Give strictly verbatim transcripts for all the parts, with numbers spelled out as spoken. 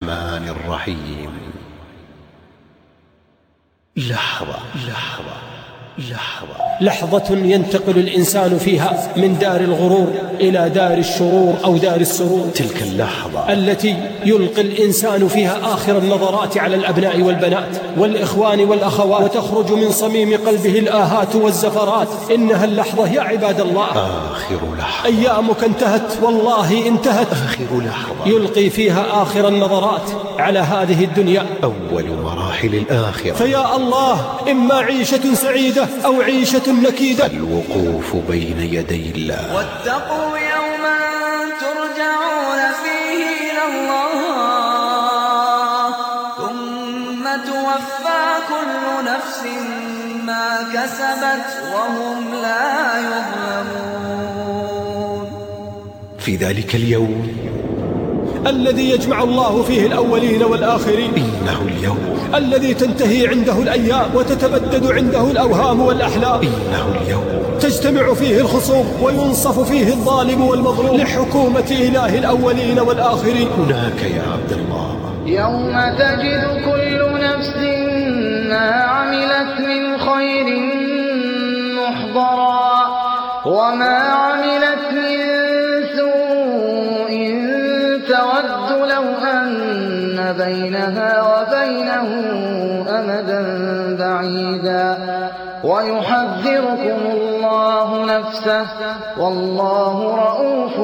الرحمن الرحيم. لحظة لحظة لحظة لحظة ينتقل الإنسان فيها من دار الغرور إلى دار الشرور أو دار السرور. تلك اللحظة التي يلقي الإنسان فيها آخر النظرات على الأبناء والبنات والإخوان والأخوات، وتخرج من صميم قلبه الآهات والزفرات. إنها اللحظة يا عباد الله، آخر لحظة. أيامك انتهت، والله انتهت. آخر لحظة يلقي فيها آخر النظرات على هذه الدنيا، أول مراحل الآخرة. فيا الله، إما عيشة سعيدة أو عيشة نكيدة. الوقوف بين يدي الله. واتقوا يوما ترجعون فيه إلى الله ثم توفى كل نفس ما كسبت وهم لا يظلمون. في ذلك اليوم الذي يجمع الله فيه الأولين والآخرين، إنه اليوم الذي تنتهي عنده الأيام وتتبدد عنده الأوهام والأحلام، إنه اليوم تجتمع فيه الخصوم وينصف فيه الظالم والمظلوم لحكومة إله الأولين والآخرين. هناك يا عبد الله يوم تجد كل نفس ما عملت من خير محضرا وما عملت من سوء تود لو أن بينها وبينه أمدا بعيدا ويحذركم الله نفسه والله رؤوف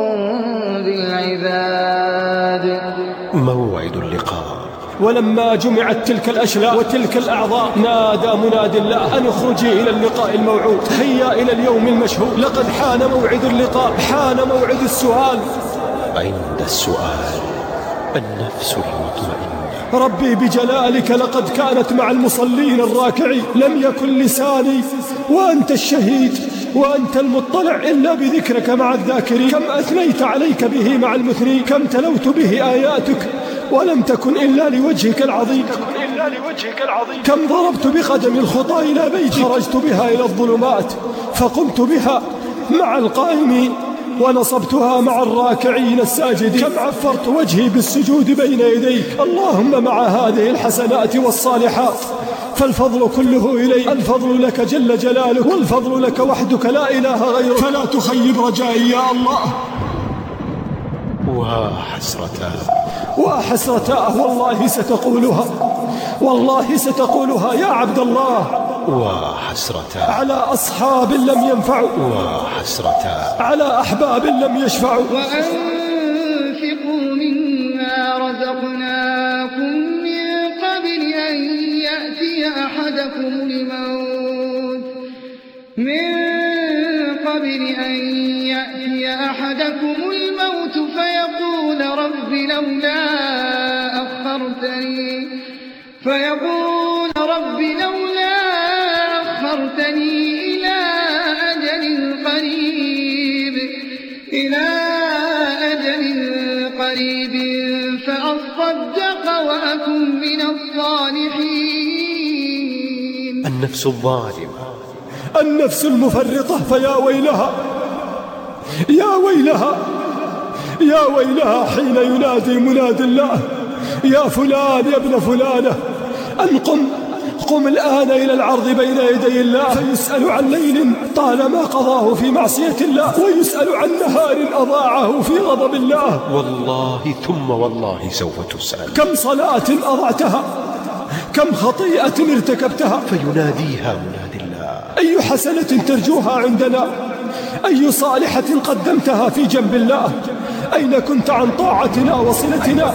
بالعباد. موعد اللقاء. ولما جمعت تلك الأشلاء وتلك الأعضاء نادى مناد الله أن اخرجي إلى اللقاء الموعود، هيا إلى اليوم المشهود. لقد حان موعد اللقاء، حان موعد السؤال. عند السؤال النفس المطمئنة. ربي بجلالك لقد كانت مع المصلين الراكعين، لم يكن لساني وأنت الشهيد وأنت المطلع إلا بذكرك مع الذاكرين. كم أثنيت عليك به مع المثنين، كم تلوت به آياتك ولم تكن إلا لوجهك العظيم. كم ضربت بقدم الخطى إلى بيتك، خرجت بها إلى الظلمات فقمت بها مع القائمين ونصبتها مع الراكعين الساجدين. كم عفرت وجهي بالسجود بين يديك. اللهم مع هذه الحسنات والصالحات فالفضل كله إليك، الفضل لك جل جلالك، والفضل لك وحدك لا إله غيرك، فلا تخيب رجائي يا الله. وحسرتاه وحسرتاه والله ستقولها، والله ستقولها يا عبد الله. وحسرتاه على أصحاب لم ينفعوا، وحسرتاه على أحباب لم يشفعوا. وأنفقوا مما رزقناكم من قبل أن يأتي أحدكم الموت من قبل أن يأتي أحدكم الموت فيقول رب لولا أخرتني فيقول رب لولا أخرتني إلى أجل قريب إلى أجل قريب فأصدق وأكن من الصالحين. النفس الظالمة، النفس المفرطة، فيا ويلها يا ويلها يا ويلها حين ينادي منادي الله يا فلان يا ابن فلانة أن قم قم الآن إلى العرض بين يدي الله، فيسأل عن ليل طالما قضاه في معصية الله، ويسأل عن نهار أضاعه في غضب الله. والله ثم والله سوف تسأل. كم صلاة أضعتها، كم خطيئة ارتكبتها. فيناديها منادي الله أي حسنة ترجوها عندنا، أي صالحة قدمتها في جنب الله، أين كنت عن طاعتنا وصلتنا.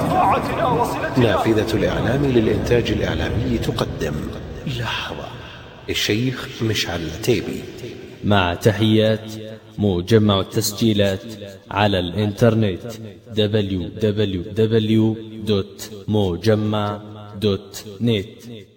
نافذة الإعلام للإنتاج الإعلامي تقدم لحظة. الشيخ مشعل العتيبي. مع تحيات مجمع التسجيلات على الإنترنت دبليو دبليو دبليو دوت مجمع دوت نت.